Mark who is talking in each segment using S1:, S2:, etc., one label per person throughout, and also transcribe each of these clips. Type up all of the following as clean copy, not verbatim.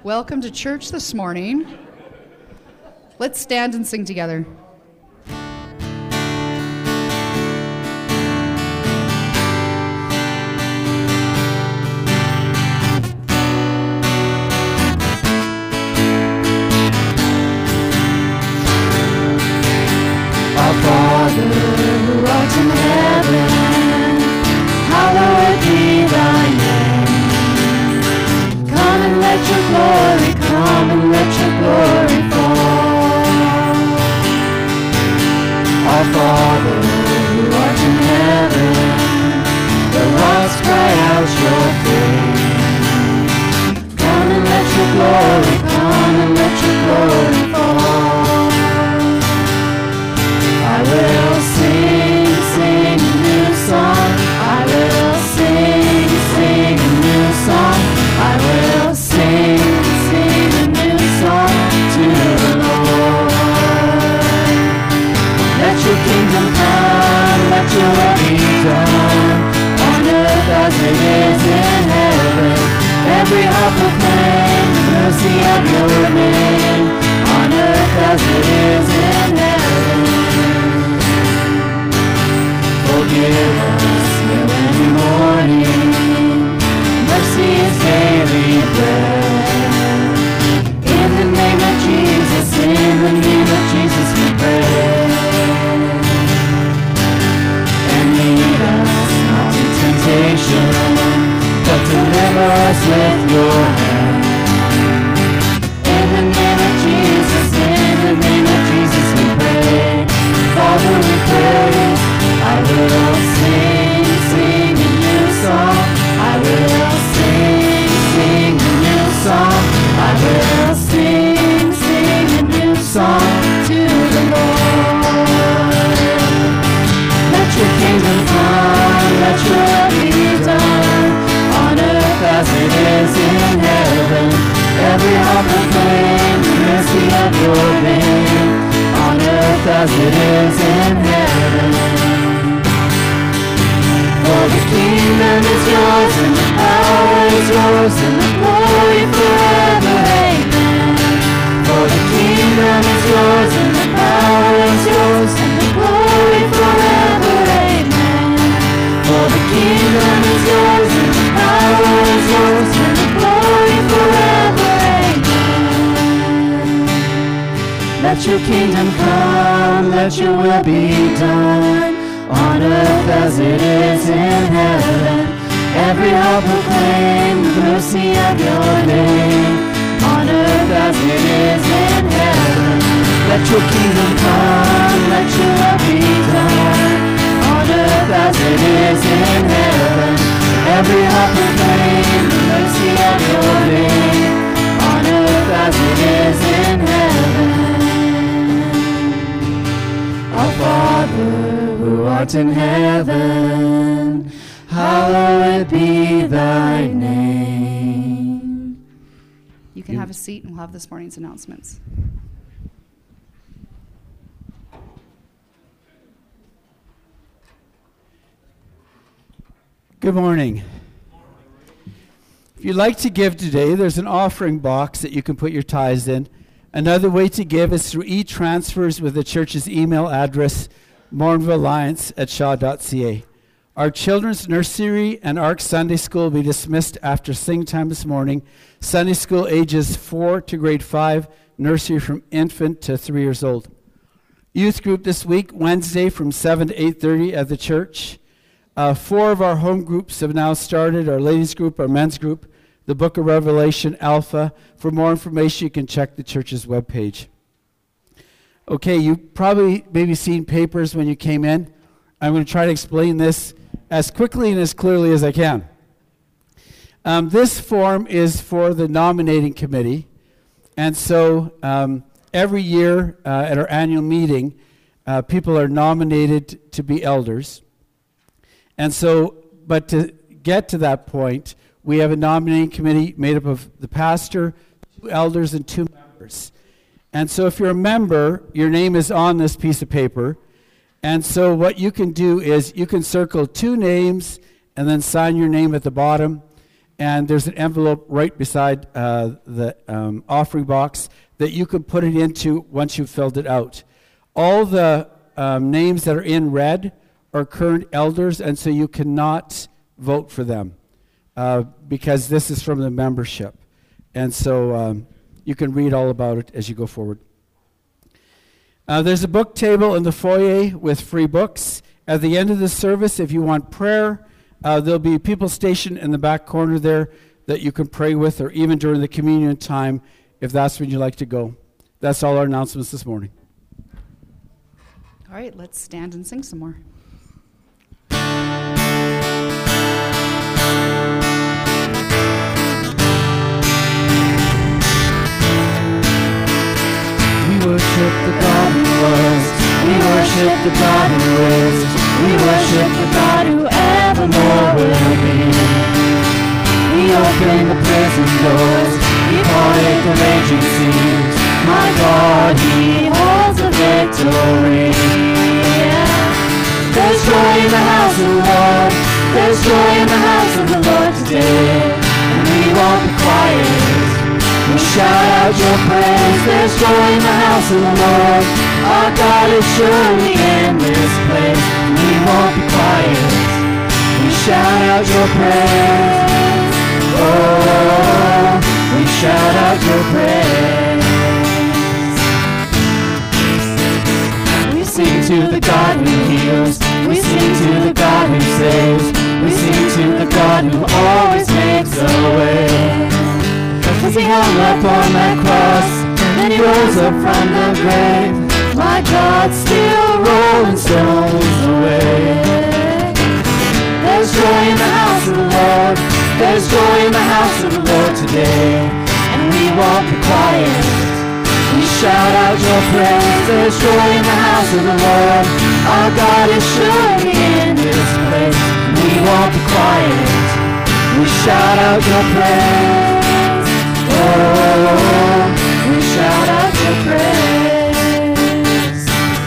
S1: Welcome to church this morning. Let's stand and sing together.
S2: Our Father, who art in heaven, hallowed be thy name. Come and let your glory, come and let your glory fall. Our Father, who art in heaven, the rocks cry out your praise. Come and let your glory, come and let your glory fall. I will sing, sing a new song. I will sing, sing a new song. I will sing, sing a new song to the Lord. Let your kingdom come, let your will be done, on earth as it is in heaven. Every heart proclaim the mercy of your name, on earth as it is in heaven. Forgive us every morning, mercy is daily bread. In the name of Jesus, in the name of Jesus we pray. And lead us not in temptation, but deliver us with your hand. In the name of Jesus, in the name of Jesus we pray. Father, we pray. I will sing, sing a new song. I will sing, sing a new song. I will sing, sing a new song to the Lord. Let your kingdom come, let your will be done, on earth as it is in heaven. Every heart proclaim the mercy of your name, on earth as it is in heaven. For the kingdom is yours, and the power is yours, and the glory forever, amen. For the kingdom is yours, and the power is yours, and the glory forever, amen. For the kingdom is yours, and the power is yours, and the glory forever, amen. Let your kingdom come, let your will be done, on earth as it is in heaven. Every heart proclaim the mercy of your name, on earth as it is in heaven. Let your kingdom come, let your will be done, on earth as it is in heaven. Every heart proclaim the mercy of your name, on earth as it is in heaven. Our Father, who art in heaven, hallowed be thy name.
S1: You can have a seat and we'll have this morning's announcements.
S3: Good morning. If you'd like to give today, there's an offering box that you can put your tithes in. Another way to give is through e-transfers with the church's email address, morinvillelions@shaw.ca. Our children's nursery and ARC Sunday School will be dismissed after sing time this morning. Sunday school ages 4 to grade 5, nursery from infant to 3 years old. Youth group this week, Wednesday from 7 to 8:30 at the church. 4 of our home groups have now started, our ladies group, our men's group, the Book of Revelation, Alpha. For more information, you can check the church's webpage. Okay, you probably maybe seen papers when you came in. I'm going to try to explain this as quickly and as clearly as I can. This form is for the nominating committee. And so every year at our annual meeting, people are nominated to be elders. And so, but to get to that point, we have a nominating committee made up of the pastor, 2 elders, and 2 members. And so if you're a member, your name is on this piece of paper. And so what you can do is you can circle 2 names and then sign your name at the bottom. and there's an envelope right beside the offering box that you can put it into once you've filled it out. All the names that are in red are current elders, and so you cannot vote for them because this is from the membership. And so you can read all about it as you go forward. There's a book table in the foyer with free books. At the end of the service, if you want prayer, there'll be people stationed in the back corner there that you can pray with, or even during the communion time, if that's when you like to go. That's all our announcements this morning.
S1: All right, let's stand and sing some more.
S2: We worship the God who was. We worship the God who is. We worship the God who evermore will be. He opened the prison doors. He parted the raging seas. My God, He holds the victory. There's joy in the house of the Lord. There's joy in the house of the Lord today. And we won't be quiet. We shout out your praise. There's joy in the house of the Lord. Our God is surely in this place. We won't be quiet. We shout out your praise. Oh, we shout out your praise. We sing to the God who heals. We sing to the God who saves. We sing to the God who always makes a way. As He hung up on that cross, and then He rose up from the grave. My God, still rolling stones away. There's joy in the house of the Lord. There's joy in the house of the Lord today. And we won't be quiet. We shout out your praise. There's joy in the house of the Lord. Our God is surely in this place. We won't be quiet. We shout out your praise. Oh, we shout out your praise.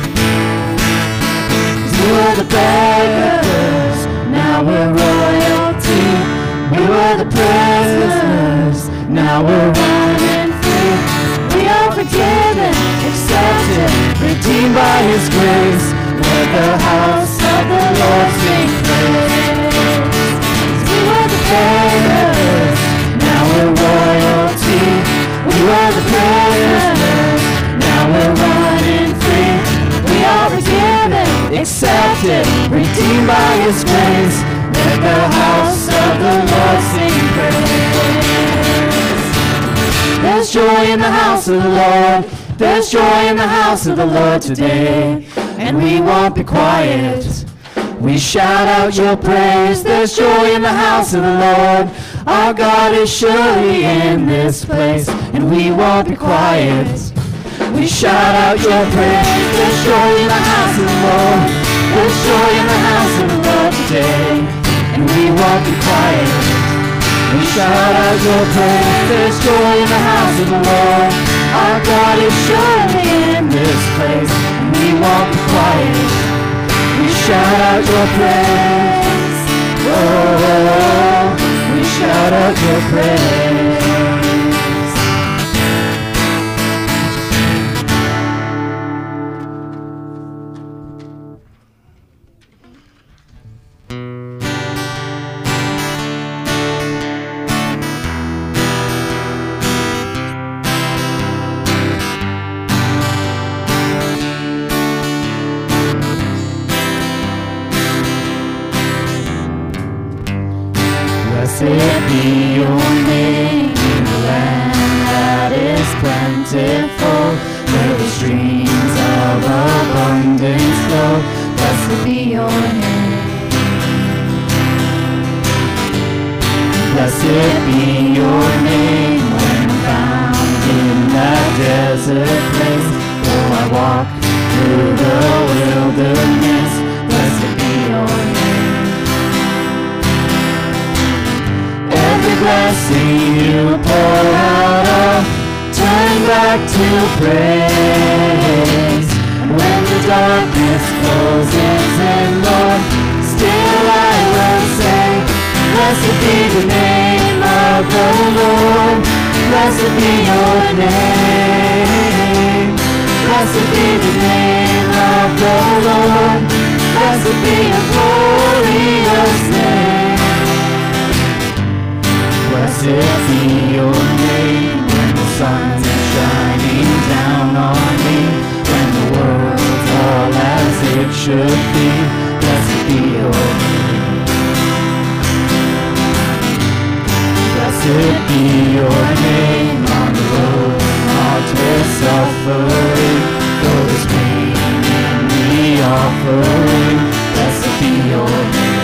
S2: We were the beggars, now we're royalty. We were the prisoners, now we're running free. We are forgiven, accepted, redeemed by His grace. Let the house of the Lord sing praise. We were the beggars, now we're royalty. We were the prisoners, now we're running free. We are forgiven, accepted, redeemed by His grace. Let the house of the Lord sing praise. There's joy in the house of the Lord. There's joy in the house of the Lord today. And we won't be quiet. We shout out your praise. There's joy in the house of the Lord. Our God is surely in this place, and we won't be quiet. We shout out your praise. There's joy in the house of the Lord. There's joy in the house of the Lord today, and we won't be quiet. We shout out your praise. There's joy in the house of the Lord. Our God is surely in this place, and we won't be quiet. We shout out your praise. Oh, we shout out your praise. Blessed be your name in the land that is plentiful, where the streams of abundance flow. Blessed be your name. Blessed be your name when found in that desert place. Though I walk through the wilderness, blessed be your name. Every blessing you pour out of, turn back to praise. And when the darkness closes in, Lord, still I will say, blessed be the name of the Lord. Blessed be your name. Blessed be the name of the Lord. Blessed be your glorious name. Blessed be your name when the sun is shining down on me, when the world's all as it should be. Blessed be your name. Blessed be your name on the road marked with suffering, though there's pain in the offering. Blessed be your name.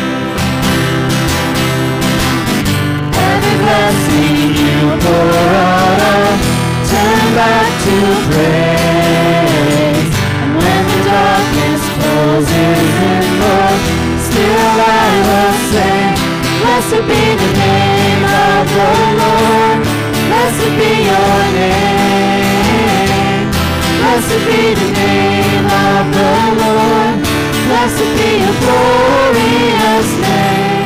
S2: Every blessing you pour out, I'll turn back to praise. And when the darkness closes in, Lord, still I will say, blessed be the name of the Lord. Blessed be your name. Blessed be the name of the Lord. Blessed be your glorious name.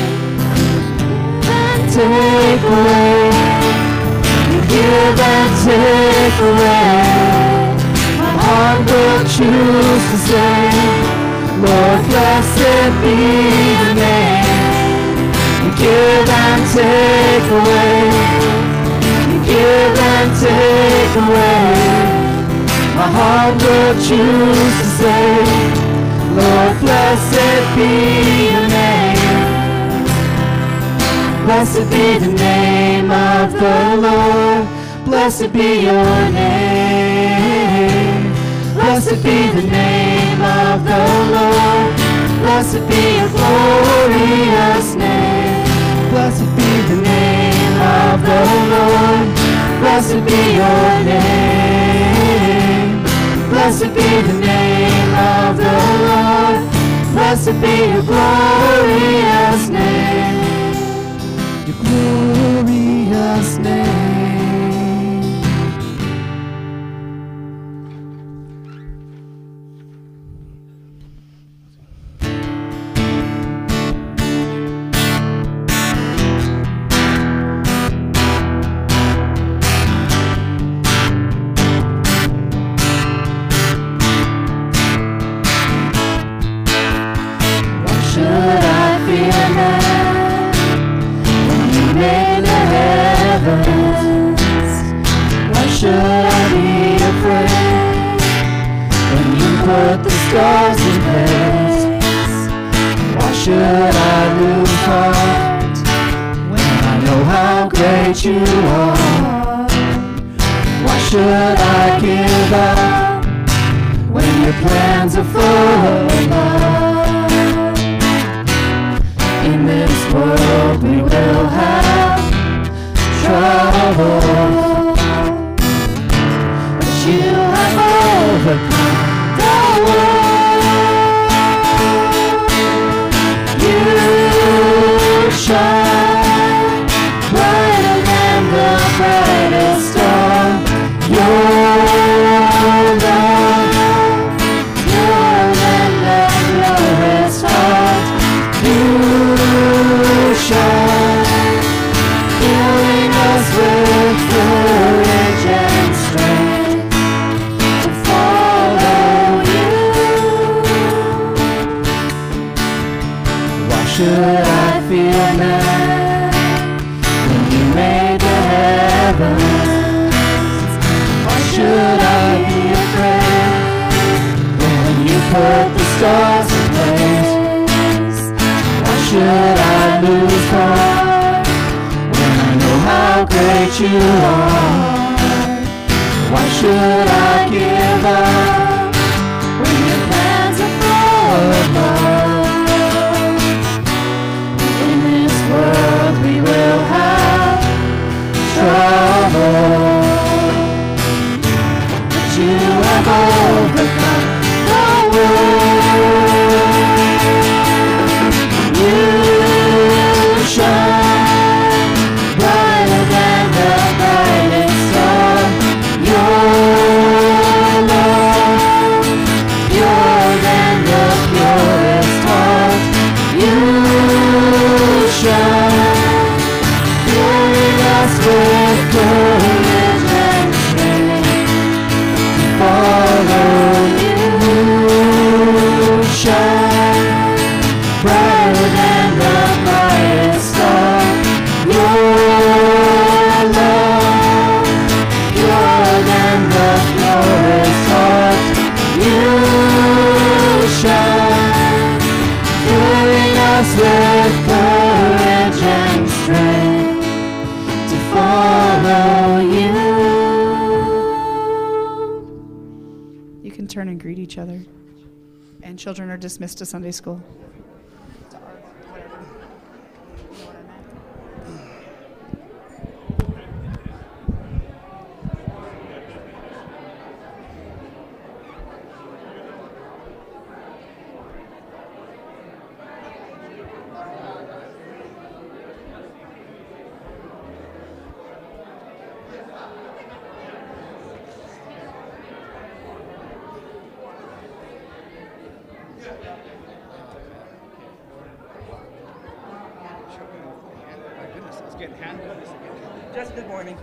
S2: And take away, you give and take away. My heart will choose to say, Lord, blessed be the name. You give and take away. You give and take away. My heart will choose to say, Lord, blessed be your name. Blessed be the name of the Lord. Blessed be your name. Blessed be the name of the Lord. Blessed be your glorious name. Blessed be the name of the Lord. Blessed be your name. Blessed be the name of the Lord. Blessed be your glorious name. Your glorious name. Put the stars in place. Why should I lose heart when I know how great you are? Why should I give up when your plans are full of love? In this world we will have trouble, but you have overcome. You shine brighter than the brightest star. Your love, purer than the purest heart. You shine, filling us with courage and strength to follow you. Why should I fear man when you made the heavens? Why should I be afraid when you put the stars in place? Why should I lose heart when I know how great you are? Why should I give up when your plans are full of love? In this world we will have trouble, but you have overcome the world. You shine brighter than the brightest star. Your love, purer than the purest heart. You shine, filling
S1: turn and greet each other. And children are dismissed to Sunday school.
S4: Just good morning.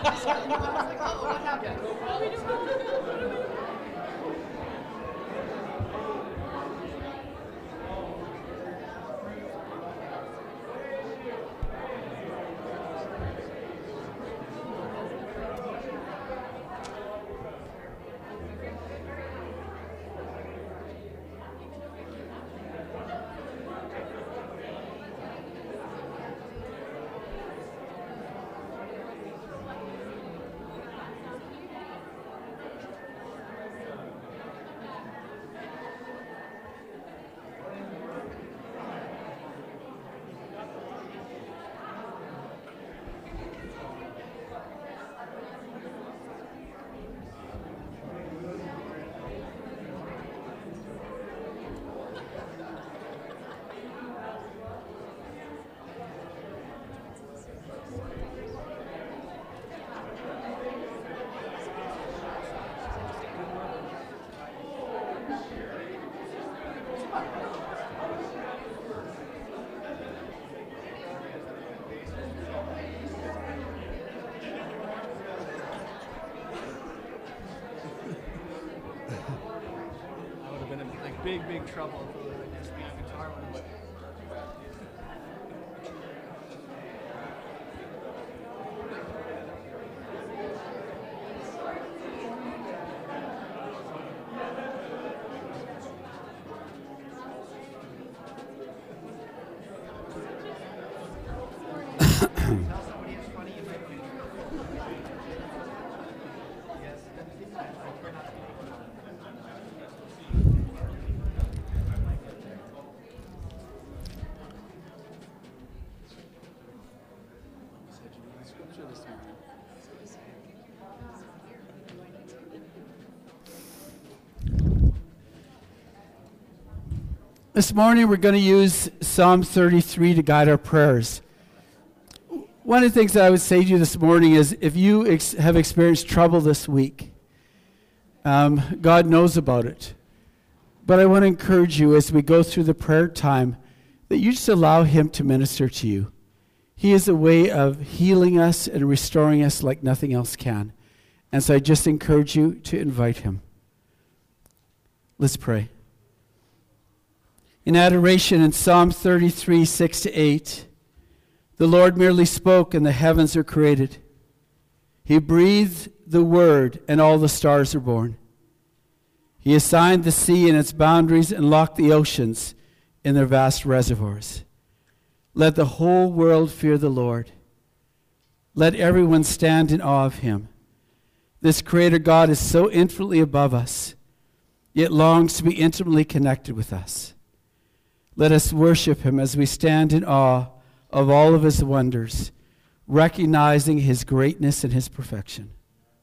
S4: I would have been in big trouble if it would have just been a guitar one.
S3: This morning we're going to use Psalm 33 to guide our prayers. One of the things that I would say to you this morning is if you have experienced trouble this week, God knows about it. But I want to encourage you as we go through the prayer time that you just allow Him to minister to you. He is a way of healing us and restoring us like nothing else can. And so I just encourage you to invite Him. Let's pray. In adoration in Psalm 33, 6-8, the Lord merely spoke and the heavens were created. He breathed the word and all the stars were born. He assigned the sea and its boundaries and locked the oceans in their vast reservoirs. Let the whole world fear the Lord. Let everyone stand in awe of Him. This Creator God is so infinitely above us, yet longs to be intimately connected with us. Let us worship Him as we stand in awe of all of His wonders, recognizing His greatness and His perfection.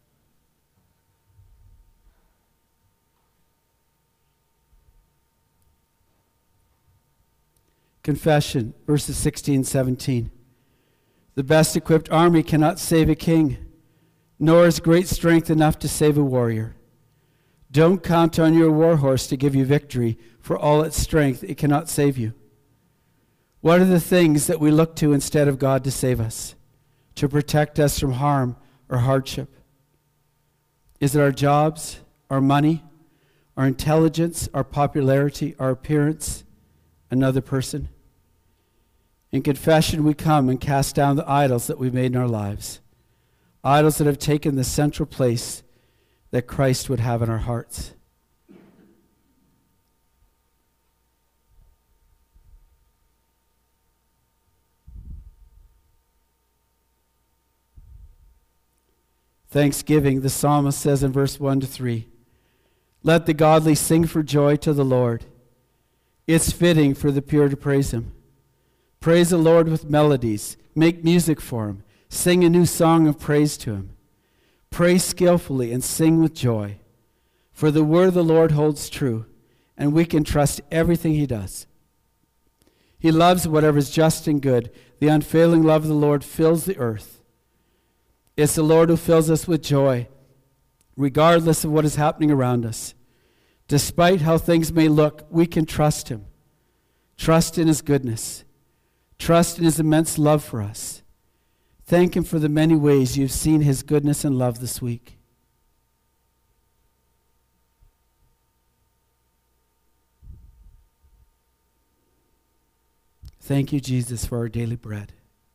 S3: Confession, verses 16, 17. The best equipped army cannot save a king, nor is great strength enough to save a warrior. Don't count on your war horse to give you victory. For all its strength, it cannot save you. What are the things that we look to instead of God to save us, to protect us from harm or hardship? Is it our jobs, our money, our intelligence, our popularity, our appearance, another person? In confession, we come and cast down the idols that we've made in our lives, idols that have taken the central place that Christ would have in our hearts. Thanksgiving, the psalmist says in verse 1-3, Let the godly sing for joy to the Lord. It's fitting for the pure to praise him. Praise the Lord with melodies. Make music for him. Sing a new song of praise to him. Pray skillfully and sing with joy. For the word of the Lord holds true, and we can trust everything he does. He loves whatever is just and good. The unfailing love of the Lord fills the earth. It's the Lord who fills us with joy, regardless of what is happening around us. Despite how things may look, we can trust him. Trust in his goodness. Trust in his immense love for us. Thank him for the many ways you've seen his goodness and love this week. Thank you, Jesus, for our daily bread.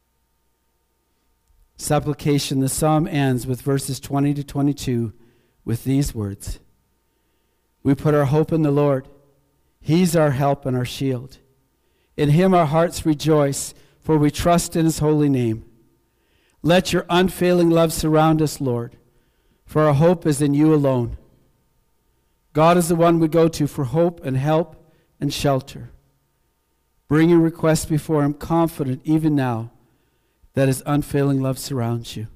S3: Supplication. The psalm ends with verses 20 to 22 with these words. We put our hope in the Lord. He's our help and our shield. In him our hearts rejoice, for we trust in his holy name. Let your unfailing love surround us, Lord, for our hope is in you alone. God is the one we go to for hope and help and shelter. Bring your requests before him, confident even now that his unfailing love surrounds you.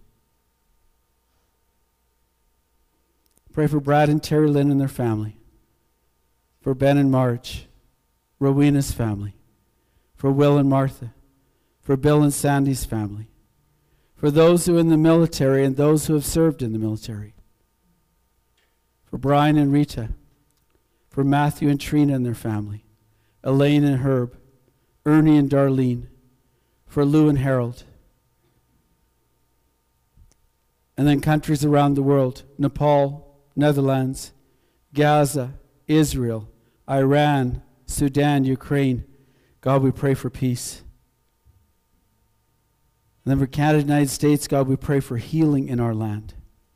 S3: Pray for Brad and Terry Lynn and their family, for Ben and Marge, Rowena's family, for Will and Martha, for Bill and Sandy's family, for those who are in the military and those who have served in the military, for Brian and Rita, for Matthew and Trina and their family, Elaine and Herb, Ernie and Darlene, for Lou and Harold, and then countries around the world, Nepal, Netherlands, Gaza, Israel, Iran, Sudan, Ukraine. God, we pray for peace. And then for Canada, United States, God, we pray for healing in our land.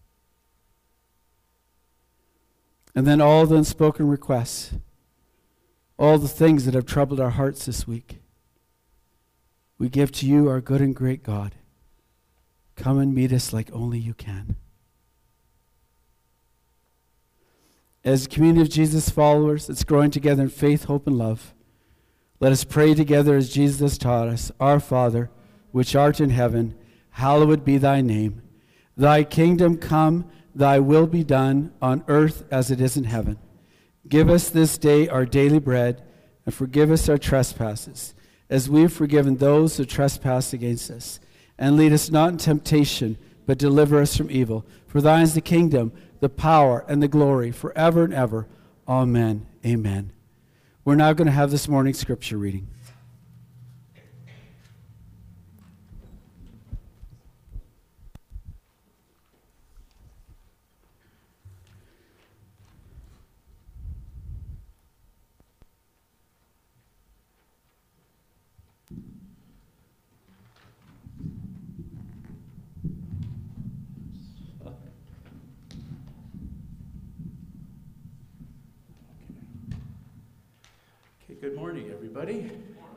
S3: And then all the unspoken requests, all the things that have troubled our hearts this week, we give to you, our good and great God. Come and meet us like only you can. As a community of Jesus followers that's growing together in faith, hope, and love, let us pray together as Jesus taught us. Our Father, which art in heaven, hallowed be thy name. Thy kingdom come, thy will be done on earth as it is in heaven. Give us this day our daily bread, and forgive us our trespasses, as we have forgiven those who trespass against us. And lead us not in temptation, but deliver us from evil. For thine is the kingdom, the power, and the glory, forever and ever. Amen. Amen. We're now going to have this morning's scripture reading.
S5: Good morning, everybody.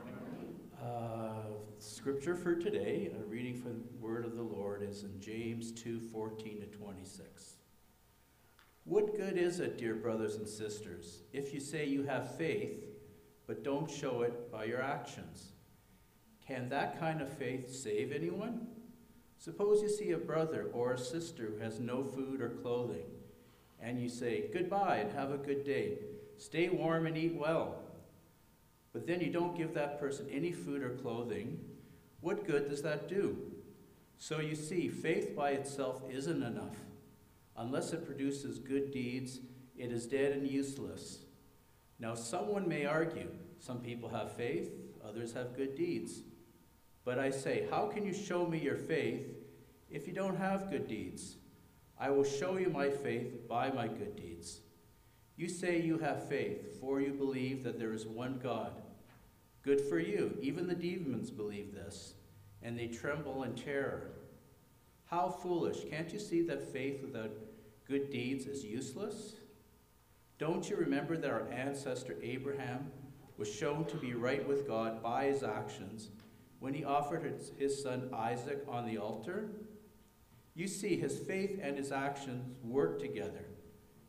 S5: Scripture for today, a reading from the Word of the Lord, is in James 2:14 to 26. What good is it, dear brothers and sisters, if you say you have faith, but don't show it by your actions? Can that kind of faith save anyone? Suppose you see a brother or a sister who has no food or clothing, and you say, "Goodbye and have a good day. Stay warm and eat well." But then you don't give that person any food or clothing. What good does that do? So you see, faith by itself isn't enough. Unless it produces good deeds, it is dead and useless. Now someone may argue, some people have faith, others have good deeds. But I say, how can you show me your faith if you don't have good deeds? I will show you my faith by my good deeds. You say you have faith, for you believe that there is one God. Good for you. Even the demons believe this, and they tremble in terror. How foolish. Can't you see that faith without good deeds is useless? Don't you remember that our ancestor Abraham was shown to be right with God by his actions when he offered his son Isaac on the altar? You see, his faith and his actions work together.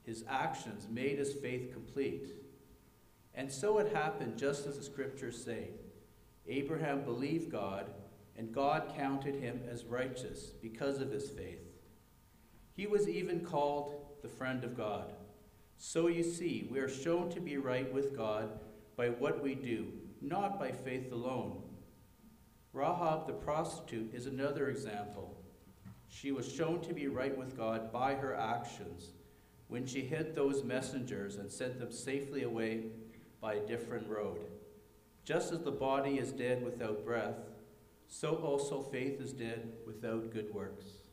S5: his actions made his faith complete. And so it happened just as the scriptures say. Abraham believed God, and God counted him as righteous because of his faith. He was even called the friend of God. So you see, we are shown to be right with God by what we do, not by faith alone. Rahab the prostitute is another example. She was shown to be right with God by her actions when she hid those messengers and sent them safely away by a different road. Just as the body is dead without breath, so also faith is dead without good works.